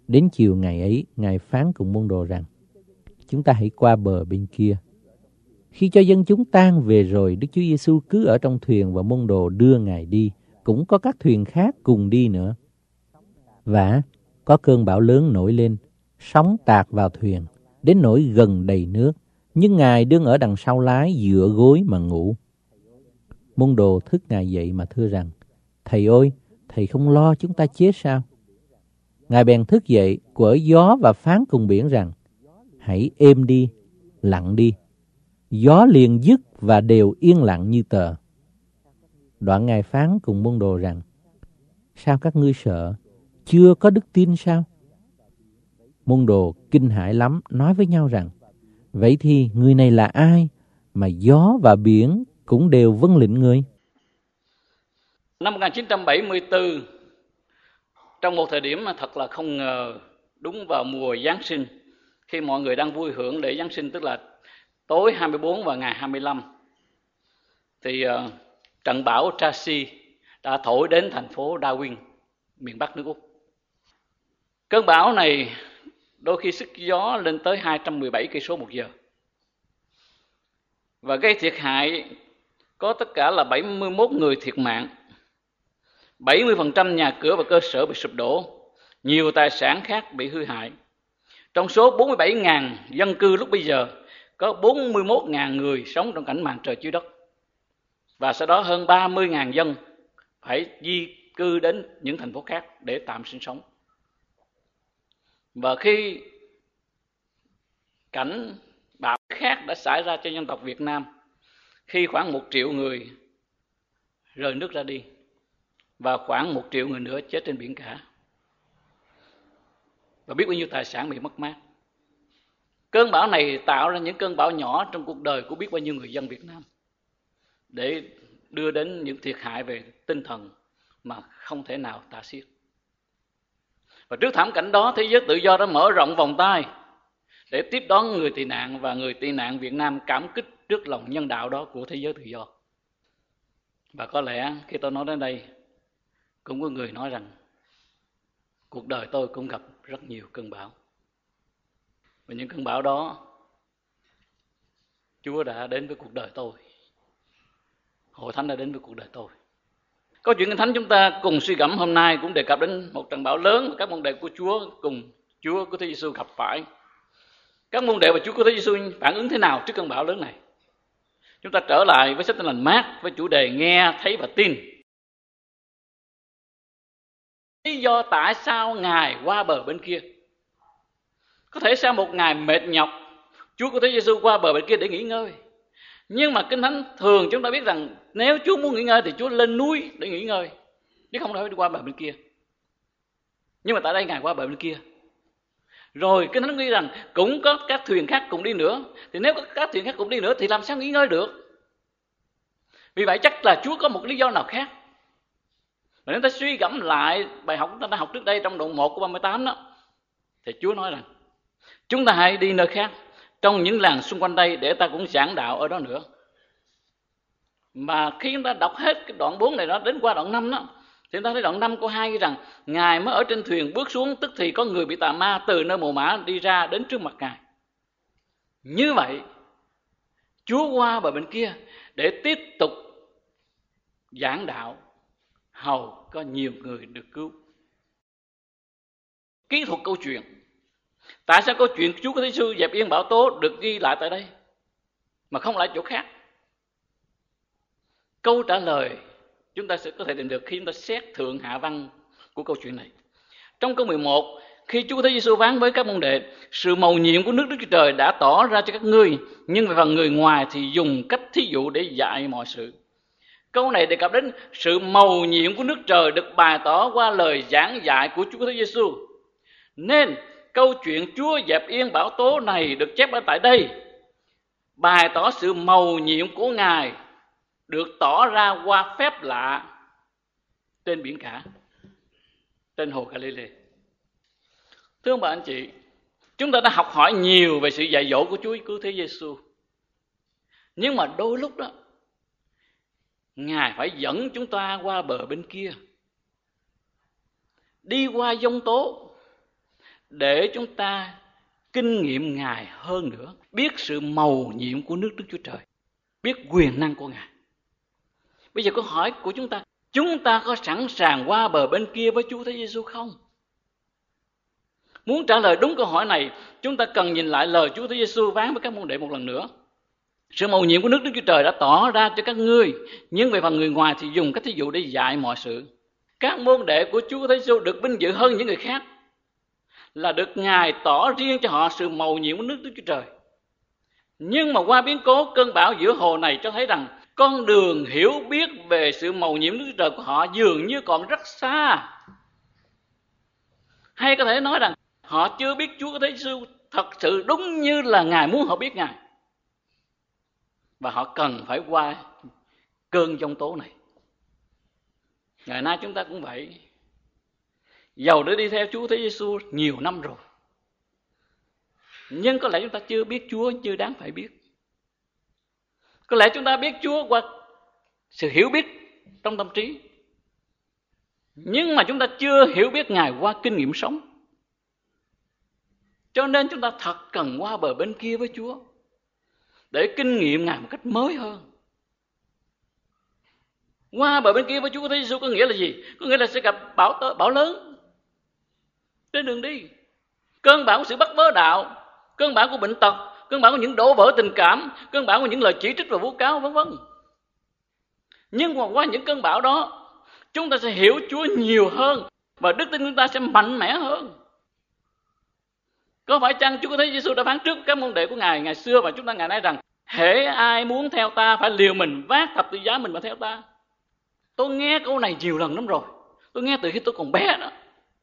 Đến chiều ngày ấy, Ngài phán cùng môn đồ rằng: chúng ta hãy qua bờ bên kia. Khi cho dân chúng tan về rồi, Đức Chúa Giêsu cứ ở trong thuyền và môn đồ đưa Ngài đi. Cũng có các thuyền khác cùng đi nữa. Và có cơn bão lớn nổi lên, sóng tạt vào thuyền, đến nỗi gần đầy nước. Nhưng Ngài đương ở đằng sau lái, dựa gối mà ngủ. Môn đồ thức Ngài dậy mà thưa rằng: Thầy ơi, Thầy không lo chúng ta chết sao? Ngài bèn thức dậy, quở gió và phán cùng biển rằng: hãy êm đi, lặng đi. Gió liền dứt và đều yên lặng như tờ. Đoạn Ngài phán cùng môn đồ rằng: sao các ngươi sợ, chưa có đức tin sao? Môn đồ kinh hãi lắm, nói với nhau rằng: vậy thì người này là ai mà gió và biển cũng đều vâng lệnh người? Năm 1974, trong một thời điểm mà thật là không ngờ, đúng vào mùa Giáng sinh, khi mọi người đang vui hưởng lễ Giáng sinh, tức là tối 24 và ngày 25, thì trận bão Tracy đã thổi đến thành phố Darwin, miền Bắc nước Úc. Cơn bão này đôi khi sức gió lên tới 217 cây số một giờ và gây thiệt hại có tất cả là 71 người thiệt mạng, 70% nhà cửa và cơ sở bị sụp đổ, nhiều tài sản khác bị hư hại. Trong số 47.000 dân cư lúc bây giờ, có 41.000 người sống trong cảnh màn trời chiếu đất. Và sau đó hơn 30.000 dân phải di cư đến những thành phố khác để tạm sinh sống. Và khi cảnh bão khác đã xảy ra cho dân tộc Việt Nam, khi khoảng 1 triệu người rời nước ra đi và khoảng 1 triệu người nữa chết trên biển cả, và biết bao nhiêu tài sản bị mất mát. Cơn bão này tạo ra những cơn bão nhỏ trong cuộc đời của biết bao nhiêu người dân Việt Nam, để đưa đến những thiệt hại về tinh thần mà không thể nào tả xiết. Và trước thảm cảnh đó, thế giới tự do đã mở rộng vòng tay để tiếp đón người tị nạn, và người tị nạn Việt Nam cảm kích trước lòng nhân đạo đó của thế giới tự do. Và có lẽ khi tôi nói đến đây, cũng có người nói rằng cuộc đời tôi cũng gặp rất nhiều cơn bão. Và những cơn bão đó, Chúa đã đến với cuộc đời tôi, Hội Thánh đã đến với cuộc đời tôi. Câu chuyện Kinh Thánh chúng ta cùng suy gẫm hôm nay cũng đề cập đến một trận bão lớn mà các môn đệ của Chúa cùng Chúa của Thế Giêsu gặp phải. Các môn đệ và Chúa của Thế Giêsu phản ứng thế nào trước cơn bão lớn này? Chúng ta trở lại với sách Tin Lành Mác với chủ đề nghe, thấy và tin. Lý do tại sao Ngài qua bờ bên kia? Có thể sau một ngày mệt nhọc, Chúa của Thế Giêsu qua bờ bên kia để nghỉ ngơi. Nhưng mà Kinh Thánh thường chúng ta biết rằng nếu Chúa muốn nghỉ ngơi thì Chúa lên núi để nghỉ ngơi, chứ không phải đi qua bờ bên kia. Nhưng mà tại đây Ngài qua bờ bên kia. Rồi Kinh Thánh ghi rằng cũng có các thuyền khác cùng đi nữa. Thì nếu có các thuyền khác cùng đi nữa thì làm sao nghỉ ngơi được? Vì vậy chắc là Chúa có một lý do nào khác. Và nếu ta suy gẫm lại bài học chúng ta đã học trước đây trong đoạn 1 của 38 đó, thì Chúa nói rằng chúng ta hãy đi nơi khác, trong những làng xung quanh đây, để ta cũng giảng đạo ở đó nữa. Mà khi chúng ta đọc hết cái đoạn 4 này đó, đến qua đoạn 5 đó, thì chúng ta thấy đoạn 5 câu 2 ghi rằng Ngài mới ở trên thuyền bước xuống, tức thì có người bị tà ma từ nơi mồ mả đi ra đến trước mặt Ngài. Như vậy Chúa qua bờ bên kia để tiếp tục giảng đạo, hầu có nhiều người được cứu. Kỹ thuật câu chuyện, tại sao câu chuyện Chúa có Thế Giêsu dẹp yên bão tố được ghi lại tại đây mà không lại chỗ khác? Câu trả lời chúng ta sẽ có thể tìm được khi chúng ta xét thượng hạ văn của câu chuyện này. Trong câu 11, khi Chúa Thế Giêsu phán với các môn đệ: sự mầu nhiệm của nước Đức Chúa Trời đã tỏ ra cho các ngươi, nhưng về phần người ngoài thì dùng cách thí dụ để dạy mọi sự. Câu này đề cập đến sự mầu nhiệm của nước trời được bày tỏ qua lời giảng dạy của Chúa Thế Giêsu. Nên câu chuyện Chúa dẹp yên bão tố này được chép ở tại đây, bày tỏ sự mầu nhiệm của Ngài được tỏ ra qua phép lạ trên biển cả, trên hồ Galilee. Thưa ông bà anh chị, chúng ta đã học hỏi nhiều về sự dạy dỗ của Chúa Cứu Thế Giêsu. Nhưng mà đôi lúc đó, Ngài phải dẫn chúng ta qua bờ bên kia, đi qua giông tố, để chúng ta kinh nghiệm Ngài hơn nữa, biết sự mầu nhiệm của nước Đức Chúa Trời, biết quyền năng của Ngài. Bây giờ câu hỏi của chúng ta có sẵn sàng qua bờ bên kia với Chúa Thầy Giêsu không? Muốn trả lời đúng câu hỏi này, chúng ta cần nhìn lại lời Chúa Thầy Giêsu phán với các môn đệ một lần nữa. Sự mầu nhiệm của nước Đức Chúa Trời đã tỏ ra cho các ngươi, nhưng về phần người ngoài thì dùng các thí dụ để dạy mọi sự. Các môn đệ của Chúa Thầy Giêsu được vinh dự hơn những người khác là được Ngài tỏ riêng cho họ sự mầu nhiệm của nước Đức Chúa Trời. Nhưng mà qua biến cố cơn bão giữa hồ này cho thấy rằng con đường hiểu biết về sự mầu nhiệm nước Chúa Trời của họ dường như còn rất xa. Hay có thể nói rằng họ chưa biết Chúa Thầy Giêsu thật sự đúng như là Ngài muốn họ biết Ngài. Và họ cần phải qua cơn giông tố này. Ngày nay chúng ta cũng vậy. Dầu đã đi theo Chúa Thầy Giêsu nhiều năm rồi, nhưng có lẽ chúng ta chưa biết Chúa như đáng phải biết. Có lẽ chúng ta biết Chúa qua sự hiểu biết trong tâm trí, nhưng mà chúng ta chưa hiểu biết Ngài qua kinh nghiệm sống. Cho nên chúng ta thật cần qua bờ bên kia với Chúa để kinh nghiệm Ngài một cách mới hơn. Qua bờ bên kia với Chúa Thầy Giêsu có nghĩa là gì? Có nghĩa là sẽ gặp bão lớn trên đường đi. Cơn bão của sự bắt bớ đạo, cơn bão của bệnh tật, cơn bão của những đổ vỡ tình cảm, cơn bão của những lời chỉ trích và vu cáo vân vân. Nhưng mà qua những cơn bão đó, chúng ta sẽ hiểu Chúa nhiều hơn và đức tin chúng ta sẽ mạnh mẽ hơn. Có phải chăng Chúa Thầy Giêsu đã phán trước các môn đệ của Ngài ngày xưa và chúng ta ngày nay rằng hễ ai muốn theo ta phải liều mình vác thập tự giá mình mà theo ta? Tôi nghe câu này nhiều lần lắm rồi. Tôi nghe từ khi tôi còn bé đó,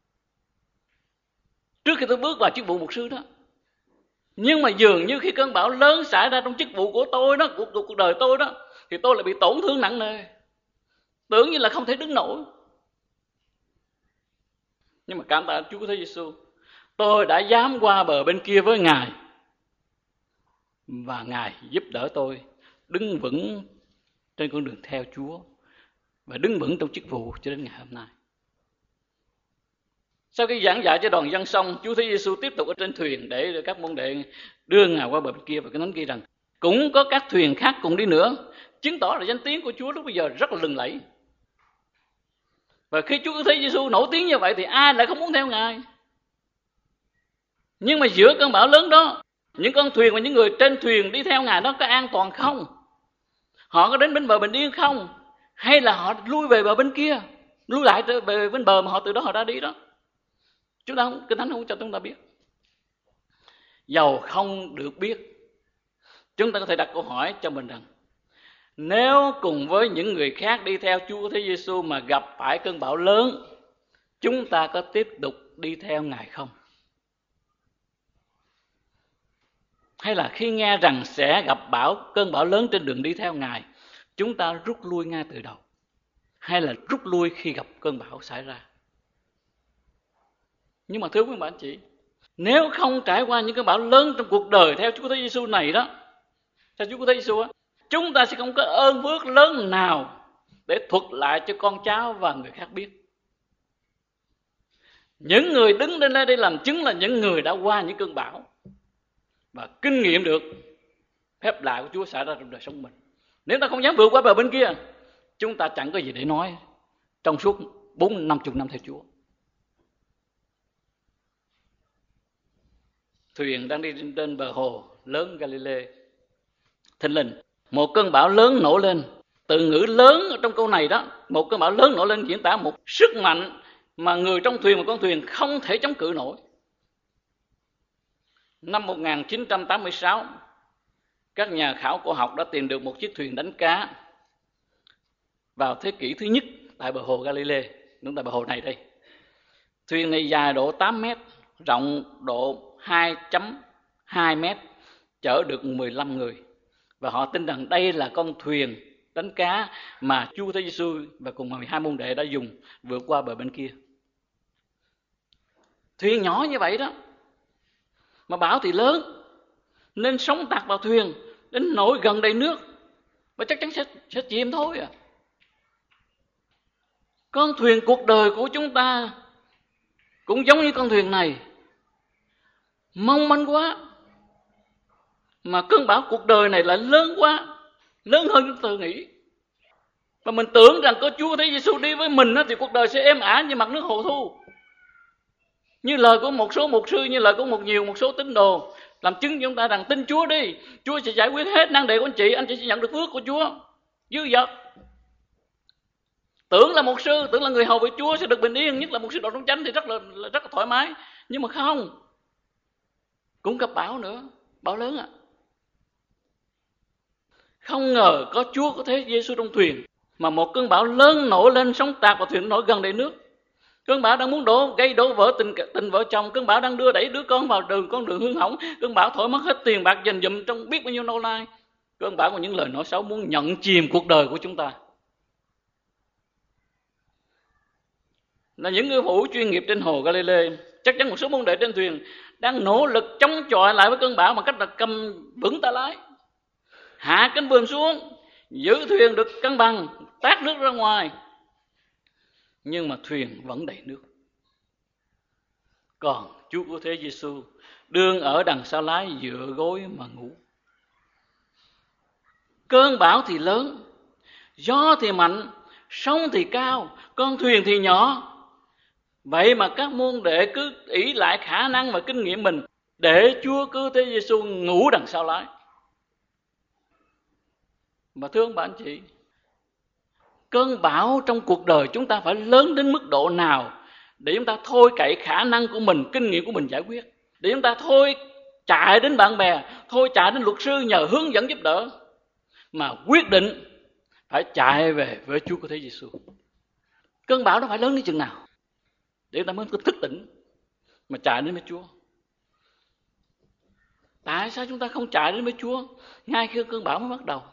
trước khi tôi bước vào chức vụ mục sư đó. Nhưng mà dường như khi cơn bão lớn xảy ra trong chức vụ của tôi đó, cuộc đời tôi đó, thì tôi lại bị tổn thương nặng nề, tưởng như là không thể đứng nổi. Nhưng mà cảm tạ Chúa Thầy Giêsu, tôi đã dám qua bờ bên kia với Ngài, và Ngài giúp đỡ tôi đứng vững trên con đường theo Chúa và đứng vững trong chức vụ cho đến ngày hôm nay. Sau khi giảng dạy cho đoàn dân xong, Chúa Thầy Giêsu tiếp tục ở trên thuyền để các môn đệ đưa Ngài qua bờ bên kia. Và cái thánh ghi rằng cũng có các thuyền khác cùng đi nữa, chứng tỏ là danh tiếng của Chúa lúc bây giờ rất là lừng lẫy. Và khi Chúa Thầy Giêsu nổi tiếng như vậy thì ai lại không muốn theo Ngài? Nhưng mà giữa cơn bão lớn đó, những con thuyền và những người trên thuyền đi theo Ngài đó có an toàn không? Họ có đến bên bờ bình yên không? Hay là họ lui về bờ bên kia, lui lại về bên bờ mà họ từ đó họ ra đi đó? Chúng ta Kinh Thánh không cho chúng ta biết. Dầu không được biết, chúng ta có thể đặt câu hỏi cho mình rằng nếu cùng với những người khác đi theo Chúa Thầy Giêsu mà gặp phải cơn bão lớn, chúng ta có tiếp tục đi theo Ngài không? Hay là khi nghe rằng sẽ gặp cơn bão lớn trên đường đi theo Ngài, chúng ta rút lui ngay từ đầu? Hay là rút lui khi gặp cơn bão xảy ra? Nhưng mà thưa quý bạn chị, nếu không trải qua những cơn bão lớn trong cuộc đời theo Chúa Thầy Giêsu này đó, theo Chúa Thầy Giêsu, chúng ta sẽ không có ơn phước lớn nào để thuật lại cho con cháu và người khác biết. Những người đứng lên đây làm chứng là những người đã qua những cơn bão và kinh nghiệm được phép lạ của Chúa xảy ra trong đời sống mình. Nếu ta không dám vượt qua bờ bên kia, chúng ta chẳng có gì để nói trong suốt 40-50 năm theo Chúa. Thuyền đang đi trên bờ hồ lớn Galilee. Thình lình một cơn bão lớn nổi lên. Từ ngữ lớn ở trong câu này đó, một cơn bão lớn nổi lên diễn tả một sức mạnh mà người trong thuyền và con thuyền không thể chống cự nổi. Năm 1986, các nhà khảo cổ học đã tìm được một chiếc thuyền đánh cá vào thế kỷ thứ nhất tại bờ hồ Galilee, đúng tại bờ hồ này đây. Thuyền này dài độ 8 mét, rộng độ 2.2 mét, chở được 15 người. Và họ tin rằng đây là con thuyền đánh cá mà Chúa Thầy Giêsu và cùng 12 môn đệ đã dùng vượt qua bờ bên kia. Thuyền nhỏ như vậy đó, mà bão thì lớn, nên sóng tạt vào thuyền, đến nỗi gần đầy nước, và chắc chắn sẽ chìm thôi à. Con thuyền cuộc đời của chúng ta cũng giống như con thuyền này, mong manh quá. Mà cơn bão cuộc đời này lại lớn quá, lớn hơn chúng tôi nghĩ. Và mình tưởng rằng có Chúa Thế Giêsu đi với mình thì cuộc đời sẽ êm ả như mặt nước hồ thu. Như lời của một số mục sư, như lời của một số tín đồ làm chứng cho chúng ta rằng tin Chúa đi, Chúa sẽ giải quyết hết nan đề của anh chị sẽ nhận được phước của Chúa dư dật. Tưởng là mục sư, tưởng là người hầu với Chúa sẽ được bình yên, nhất là mục sư Đỗ Trung Chánh thì rất là thoải mái. Nhưng mà không, cũng gặp bão nữa, bão lớn ạ. Không ngờ có Chúa có Thế Giêsu trong thuyền, mà một cơn bão lớn nổi lên, sóng tạc và thuyền nổi gần đầy nước. Cơn bão đang muốn gây đổ vỡ tình vợ chồng, cơn bão đang đưa đẩy đứa con vào con đường hư hỏng, cơn bão thổi mất hết tiền bạc dành dụm trong biết bao nhiêu lâu nay. Cơn bão của những lời nói xấu muốn nhận chìm cuộc đời của chúng ta. Là những ngư phủ chuyên nghiệp trên hồ Galilee, chắc chắn một số môn đệ trên thuyền đang nỗ lực chống chọi lại với cơn bão bằng cách là cầm vững tay lái, hạ cánh buồm xuống, giữ thuyền được cân bằng, tát nước ra ngoài. Nhưng mà thuyền vẫn đầy nước. Còn Chúa của Thế Giêsu đương ở đằng sau lái dựa gối mà ngủ. Cơn bão thì lớn, gió thì mạnh, sóng thì cao, con thuyền thì nhỏ. Vậy mà các môn đệ cứ ỷ lại khả năng và kinh nghiệm mình để Chúa cứu Thế Giêsu ngủ đằng sau lái. Mà thưa ông bà anh chị, cơn bão trong cuộc đời chúng ta phải lớn đến mức độ nào để chúng ta thôi cậy khả năng của mình, kinh nghiệm của mình giải quyết, để chúng ta thôi chạy đến bạn bè, thôi chạy đến luật sư nhờ hướng dẫn giúp đỡ, mà quyết định phải chạy về với Chúa của Thế Giêsu. Cơn bão đó phải lớn đến chừng nào để chúng ta mới thức tỉnh mà chạy đến với Chúa? Tại sao chúng ta không chạy đến với Chúa ngay khi cơn bão mới bắt đầu?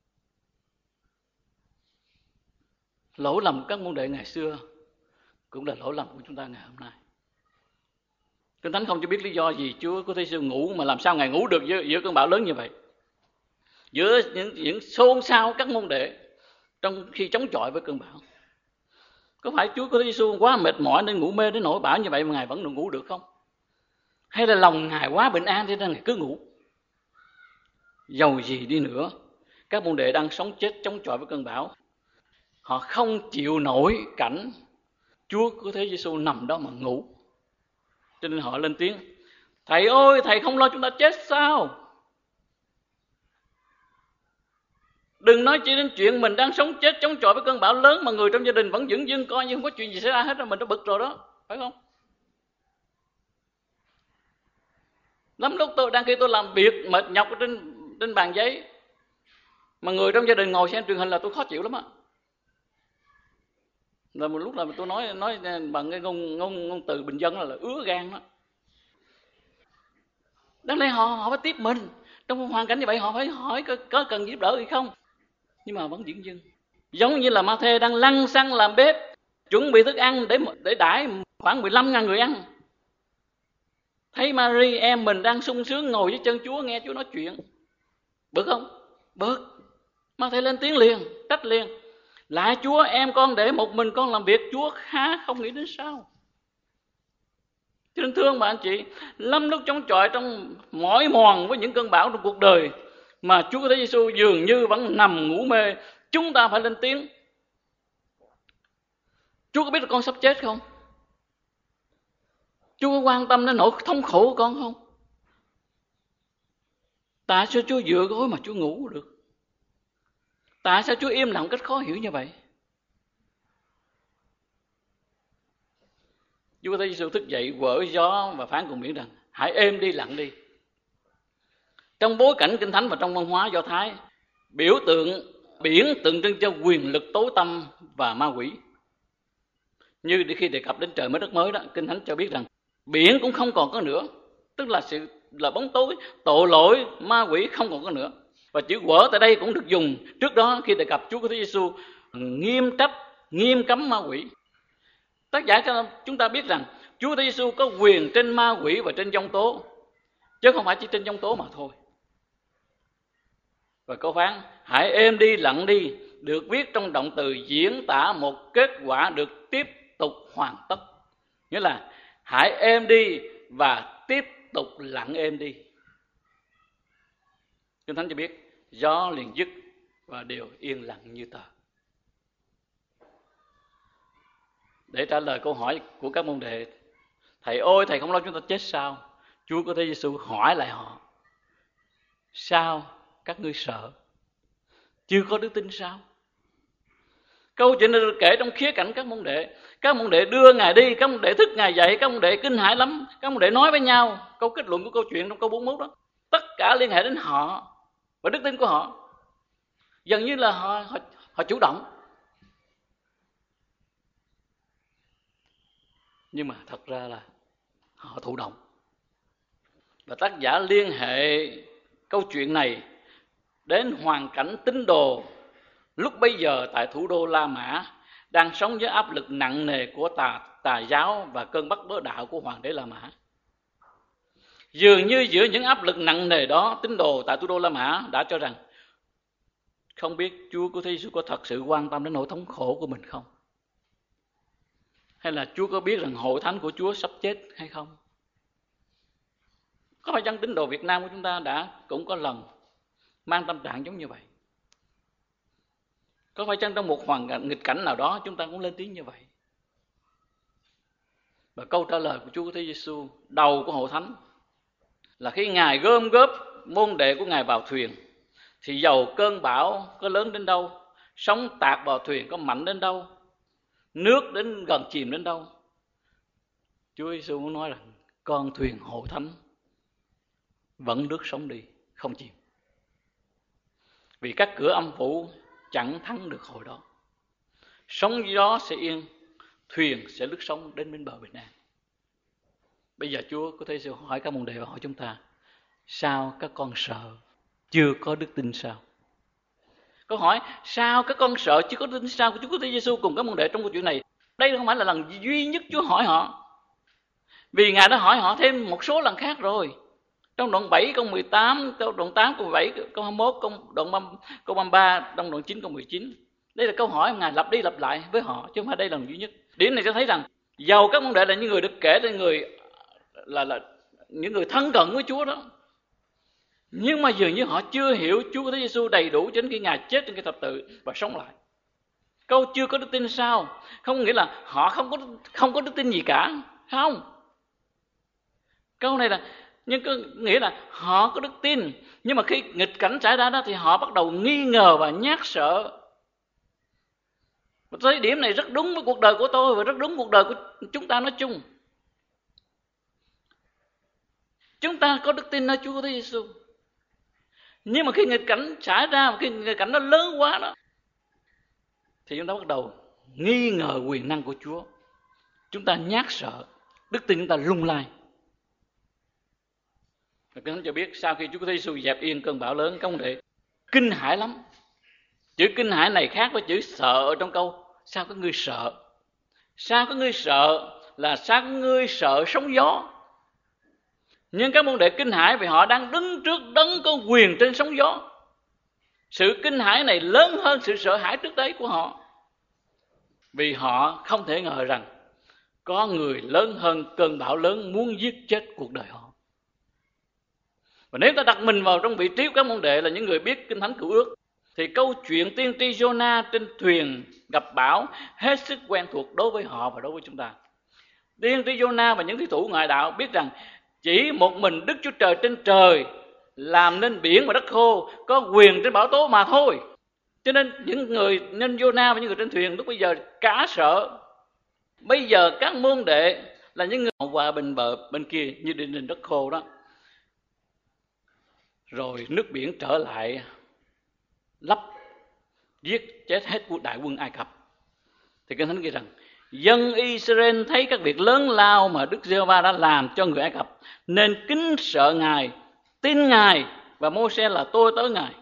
Lỗi lầm của các môn đệ ngày xưa cũng là lỗi lầm của chúng ta ngày hôm nay. Kinh Thánh không cho biết lý do gì Chúa có Thế Giêsu ngủ, mà làm sao Ngài ngủ được giữa cơn bão lớn như vậy, giữa những xôn xao các môn đệ trong khi chống chọi với cơn bão. Có phải Chúa có Thế Giêsu quá mệt mỏi nên ngủ mê đến nỗi bão như vậy mà Ngài vẫn được ngủ được không? Hay là lòng Ngài quá bình an thế nên Ngài cứ ngủ? Dầu gì đi nữa, các môn đệ đang sống chết chống chọi với cơn bão. Họ không chịu nổi cảnh Chúa của Thế Giêsu nằm đó mà ngủ. Cho nên họ lên tiếng: Thầy ơi, Thầy không lo chúng ta chết sao? Đừng nói chỉ đến chuyện mình đang sống chết chống chọi với cơn bão lớn mà người trong gia đình vẫn dửng dưng coi như không có chuyện gì xảy ra hết, rồi mình đã bực rồi đó, phải không? Lắm lúc khi tôi làm việc mệt nhọc trên bàn giấy mà người trong gia đình ngồi xem truyền hình là tôi khó chịu lắm á. Rồi một lúc là tôi nói bằng cái ngôn từ bình dân là ứa gan đó. Đáng lẽ họ phải tiếp mình trong hoàn cảnh như vậy, họ phải hỏi có cần giúp đỡ hay không, nhưng mà vẫn dửng dưng. Giống như là Ma-thê đang lăn xăng làm bếp, chuẩn bị thức ăn để đãi khoảng 15.000 người ăn. Thấy Mary em mình đang sung sướng ngồi dưới chân Chúa nghe Chúa nói chuyện, bực không? Bực. Ma-thê lên tiếng liền, trách liền: Lại Chúa, em con để một mình con làm việc, Chúa khá không nghĩ đến sao? Cho nên thương bà anh chị, lắm lúc chống chọi trong mỏi mòn với những cơn bão trong cuộc đời mà Chúa có Thế Giêsu dường như vẫn nằm ngủ mê, chúng ta phải lên tiếng. Chúa có biết là con sắp chết không? Chúa có quan tâm đến nỗi thống khổ của con không? Tại sao Chúa dựa gối mà Chúa ngủ được? Tại sao Chúa im lặng cách khó hiểu như vậy? Chúa Thế Giêsu thức dậy quở gió và phán cùng biển rằng: Hãy êm đi, lặng đi. Trong bối cảnh Kinh Thánh và trong văn hóa Do Thái, biểu tượng biển tượng trưng cho quyền lực tối tăm và ma quỷ. Như khi đề cập đến trời mới đất mới đó, Kinh Thánh cho biết rằng biển cũng không còn có nữa, tức là bóng tối, tội lỗi, ma quỷ không còn có nữa. Và chữ quở tại đây cũng được dùng trước đó khi đề cập Chúa của Thế Giêsu nghiêm trách, nghiêm cấm ma quỷ. Tác giả cho chúng ta biết rằng Chúa Thế Giêsu có quyền trên ma quỷ và trên giông tố, chứ không phải chỉ trên giông tố mà thôi. Và câu phán hãy êm đi, lặng đi được viết trong động từ diễn tả một kết quả được tiếp tục hoàn tất. Nghĩa là hãy êm đi và tiếp tục lặng êm đi. Kinh Thánh cho biết gió liền dứt và đều yên lặng như tờ. Để trả lời câu hỏi của các môn đệ, thầy ơi, thầy không lo chúng ta chết sao? Chúa có Thế Giêsu hỏi lại họ, sao các ngươi sợ? Chưa có đức tin sao? Câu chuyện này được kể trong khía cạnh các môn đệ. Các môn đệ đưa Ngài đi, các môn đệ thức Ngài dậy, các môn đệ kinh hãi lắm. Các môn đệ nói với nhau, câu kết luận của câu chuyện trong câu 41 đó, tất cả liên hệ đến họ và đức tin của họ. Dường như là họ chủ động. Nhưng mà thật ra là họ thụ động. Và tác giả liên hệ câu chuyện này đến hoàn cảnh tín đồ lúc bấy giờ tại thủ đô La Mã, đang sống với áp lực nặng nề của tà giáo và cơn bắt bớ đạo của hoàng đế La Mã. Dường như giữa những áp lực nặng nề đó, tín đồ tại thủ đô La Mã đã cho rằng không biết Chúa của Thế Giêsu có thật sự quan tâm đến nỗi thống khổ của mình không? Hay là Chúa có biết rằng hội thánh của Chúa sắp chết hay không? Có phải chăng tín đồ Việt Nam của chúng ta cũng có lần mang tâm trạng giống như vậy? Có phải chăng trong một hoàn cảnh nghịch cảnh nào đó chúng ta cũng lên tiếng như vậy? Và câu trả lời của Chúa Thế Giêsu đầu của hội thánh là khi Ngài gom góp môn đệ của Ngài vào thuyền, thì dầu cơn bão có lớn đến đâu, sóng tạt vào thuyền có mạnh đến đâu, nước đến gần chìm đến đâu, Chúa Giêsu muốn nói rằng con thuyền hội thánh vẫn lướt sóng đi, không chìm. Vì các cửa âm phủ chẳng thắng được hồi đó. Sóng gió sẽ yên, thuyền sẽ lướt sóng đến bên bờ bình an. Bây giờ Chúa có thể hỏi các môn đệ và hỏi chúng ta, sao các con sợ, chưa có đức tin sao? Câu hỏi sao các con sợ chưa có đức tin sao của Chúa Thế Giêsu cùng các môn đệ trong câu chuyện này, đây không phải là lần duy nhất Chúa hỏi họ. Vì Ngài đã hỏi họ thêm một số lần khác rồi. Trong đoạn 7 câu 18, đoạn 8 câu 17, câu 21, câu 33, trong đoạn 9 câu 19. Đây là câu hỏi Ngài lặp đi lặp lại với họ, chứ không phải đây là lần duy nhất. Điểm này cho thấy rằng dầu các môn đệ là những người được kể là những người thân cận với Chúa đó, nhưng mà dường như họ chưa hiểu Chúa Thế Giêsu đầy đủ cho đến khi Ngài chết trên cái thập tự và sống lại. Câu chưa có đức tin sao không nghĩa là họ không có đức tin gì cả, không. Câu này là nhưng có nghĩa là họ có đức tin, nhưng mà khi nghịch cảnh xảy ra đó thì họ bắt đầu nghi ngờ và nhát sợ. Và tôi thấy điểm này rất đúng với cuộc đời của tôi và rất đúng cuộc đời của chúng ta nói chung. Chúng ta có đức tin nơi Chúa Thế Giêsu, nhưng mà khi nghịch cảnh xảy ra, khi nghịch cảnh nó lớn quá đó, thì chúng ta bắt đầu nghi ngờ quyền năng của Chúa. Chúng ta nhát sợ, đức tin chúng ta lung lay. Và Kinh Thánh cho biết sau khi Chúa Thế Giêsu dẹp yên cơn bão lớn, các môn đệ kinh hãi lắm. Chữ kinh hãi này khác với chữ sợ ở trong câu sao các ngươi sợ. Sao các ngươi sợ là sao các ngươi sợ sóng gió. Nhưng các môn đệ kinh hãi vì họ đang đứng trước đấng có quyền trên sóng gió. Sự kinh hãi này lớn hơn sự sợ hãi trước đấy của họ, vì họ không thể ngờ rằng có người lớn hơn cơn bão lớn muốn giết chết cuộc đời họ. Và nếu ta đặt mình vào trong vị trí của các môn đệ là những người biết Kinh Thánh Cựu Ước, thì câu chuyện tiên tri Jonah trên thuyền gặp bão hết sức quen thuộc đối với họ và đối với chúng ta. Tiên tri Jonah và những thủy thủ ngoại đạo biết rằng chỉ một mình Đức Chúa Trời trên trời làm nên biển và đất khô, có quyền trên bão tố mà thôi. Cho nên nên Jonah và những người trên thuyền lúc bây giờ cả sợ. Bây giờ các môn đệ là những người qua bên bờ bên kia như đi trên đất khô đó, rồi nước biển trở lại lấp giết chết hết đại quân Ai Cập. Thì Kinh Thánh ghi rằng dân Israel thấy các việc lớn lao mà Đức Giê-hô-va đã làm cho người Ai Cập, nên kính sợ Ngài, tin Ngài, và Mô-se là tôi tớ Ngài.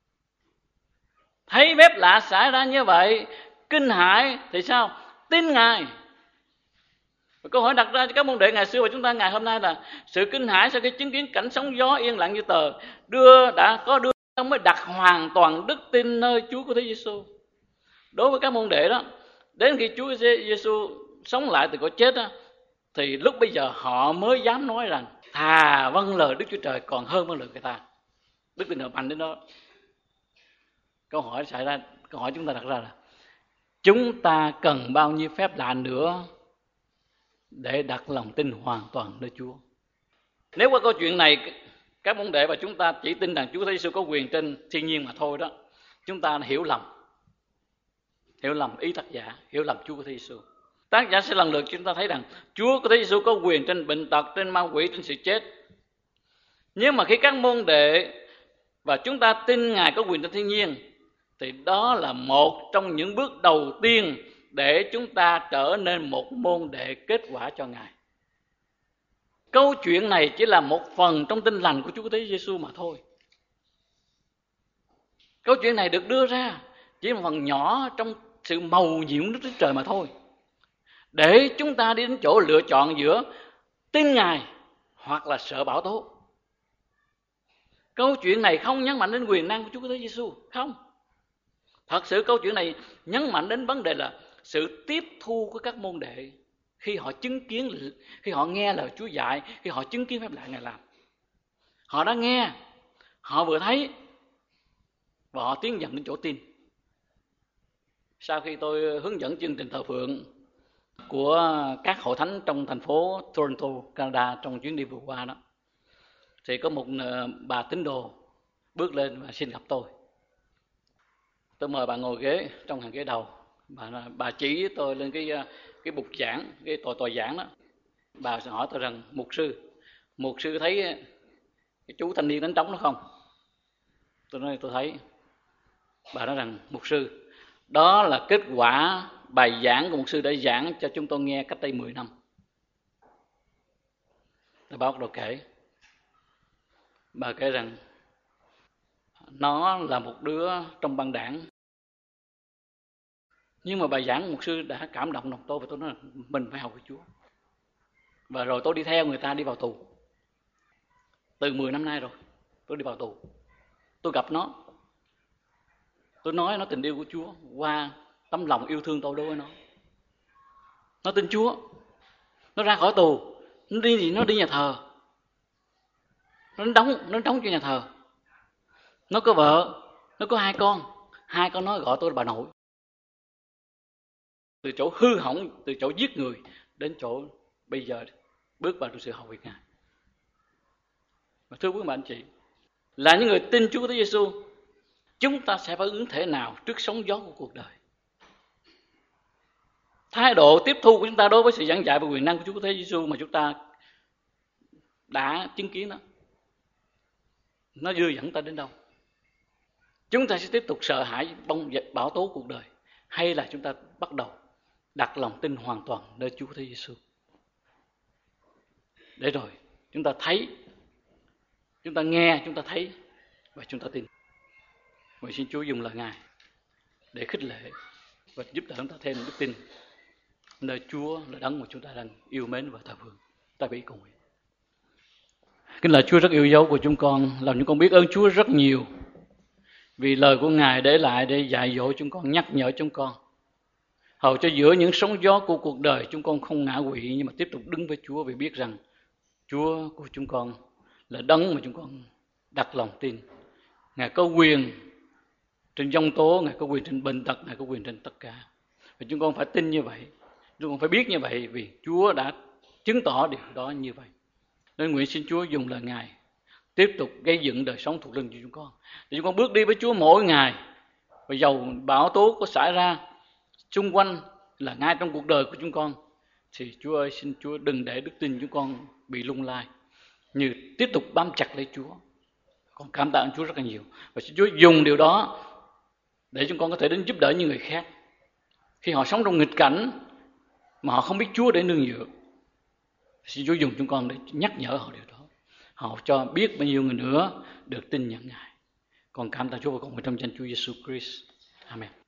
Thấy phép lạ xảy ra như vậy, kinh hãi thì sao? Tin Ngài. Và câu hỏi đặt ra cho các môn đệ ngày xưa và chúng ta ngày hôm nay là sự kinh hãi sau khi chứng kiến cảnh sóng gió yên lặng như tờ đã đưa mới đặt hoàn toàn đức tin nơi Chúa của Thế Giêsu. Đối với các môn đệ đó, đến khi Chúa Giêsu sống lại từ cõi chết đó, thì lúc bây giờ họ mới dám nói rằng thà vâng lời Đức Chúa Trời còn hơn vâng lời người ta. Đức tin nào mạnh đến đó. Câu hỏi chúng ta đặt ra là chúng ta cần bao nhiêu phép lạ nữa để đặt lòng tin hoàn toàn nơi Chúa? Nếu qua câu chuyện này các môn đệ và chúng ta chỉ tin rằng Chúa Giêsu có quyền trên thiên nhiên mà thôi đó, chúng ta hiểu lầm ý tác giả, hiểu lầm Chúa Giêsu. Tác giả sẽ lần lượt chúng ta thấy rằng Chúa Giêsu có quyền trên bệnh tật, trên ma quỷ, trên sự chết. Nhưng mà khi các môn đệ và chúng ta tin Ngài có quyền trên thiên nhiên, thì đó là một trong những bước đầu tiên để chúng ta trở nên một môn đệ kết quả cho Ngài. Câu chuyện này chỉ là một phần trong tin lành của Chúa Giêsu mà thôi. Câu chuyện này được đưa ra chỉ một phần nhỏ trong sự mầu nhiệm Đức Chúa Trời mà thôi, để chúng ta đi đến chỗ lựa chọn giữa tin Ngài hoặc là sợ bão tố. Câu chuyện này không nhấn mạnh đến quyền năng của Chúa Giêsu, không. Thật sự câu chuyện này nhấn mạnh đến vấn đề là sự tiếp thu của các môn đệ khi họ chứng kiến, khi họ nghe lời Chúa dạy, khi họ chứng kiến phép lạ Ngài làm. Họ đã nghe, họ vừa thấy và họ tiến dần đến chỗ tin. Sau khi tôi hướng dẫn chương trình thờ phượng của các hội thánh trong thành phố Toronto, Canada trong chuyến đi vừa qua đó, thì có một bà tín đồ bước lên và xin gặp tôi. Tôi mời bà ngồi ghế trong hàng ghế đầu. Bà chỉ tôi lên cái bục giảng, cái tòa giảng đó. Bà sẽ hỏi tôi rằng mục sư thấy cái chú thanh niên đánh trống đó không? Tôi nói tôi thấy. Bà nói rằng mục sư, đó là kết quả bài giảng của mục sư đã giảng cho chúng tôi nghe cách đây 10 năm. Tôi bắt đầu kể. Bà kể rằng nó là một đứa trong băng đảng, nhưng mà bài giảng của mục sư đã cảm động lòng tôi, và tôi nói là mình phải học với Chúa. Và rồi tôi đi theo người ta đi vào tù. Từ 10 năm nay rồi tôi đi vào tù. Tôi gặp nó, tôi nói nó tình yêu của Chúa qua tấm lòng yêu thương tôi đối với nó. Nó tin Chúa, nó ra khỏi tù, nó đi nhà thờ, nó đóng cho nhà thờ. Nó có vợ, nó có 2 con. 2 con nó gọi tôi là bà nội. Từ chỗ hư hỏng, từ chỗ giết người đến chỗ bây giờ bước vào trong sự hầu việc Ngài. Và thưa quý bà anh chị, là những người tin Chúa Giêsu, chúng ta sẽ phải ứng thể nào trước sóng gió của cuộc đời? Thái độ tiếp thu của chúng ta đối với sự giảng dạy và quyền năng của Chúa Giêsu mà chúng ta đã chứng kiến đó, nó đưa dẫn ta đến đâu? Chúng ta sẽ tiếp tục sợ hãi bão tố cuộc đời, hay là chúng ta bắt đầu đặt lòng tin hoàn toàn nơi Chúa Giêsu? Để rồi chúng ta thấy, chúng ta nghe, chúng ta thấy và chúng ta tin. Nguyện xin Chúa dùng lời Ngài để khích lệ và giúp đỡ chúng ta thêm đức tin nơi Chúa là đấng mà chúng ta đang yêu mến và thờ phượng. Ta bị cùng nguyện. Kính lạy Chúa rất yêu dấu của chúng con, làm chúng con biết ơn Chúa rất nhiều vì lời của Ngài để lại để dạy dỗ chúng con, nhắc nhở chúng con, hầu cho giữa những sóng gió của cuộc đời chúng con không ngã quỵ, nhưng mà tiếp tục đứng với Chúa, vì biết rằng Chúa của chúng con là đấng mà chúng con đặt lòng tin. Ngài có quyền trên giông tố, Ngài có quyền trên bệnh tật, Ngài có quyền trên tất cả. Và chúng con phải tin như vậy, chúng con phải biết như vậy, vì Chúa đã chứng tỏ điều đó như vậy. Nên nguyện xin Chúa dùng lời Ngài tiếp tục gây dựng đời sống thuộc linh cho chúng con, để chúng con bước đi với Chúa mỗi ngày. Và dầu bão tố có xảy ra xung quanh là ngay trong cuộc đời của chúng con, thì Chúa ơi, xin Chúa đừng để đức tin chúng con bị lung lay, như tiếp tục bám chặt lấy Chúa. Con cảm tạ Chúa rất là nhiều, và xin Chúa dùng điều đó để chúng con có thể đến giúp đỡ những người khác khi họ sống trong nghịch cảnh mà họ không biết Chúa để nương dựa. Xin Chúa dùng chúng con để nhắc nhở họ điều đó, họ cho biết bao nhiêu người nữa được tin nhận Ngài. Con cảm tạ Chúa và con trong danh Chúa Giêsu Christ. Amen.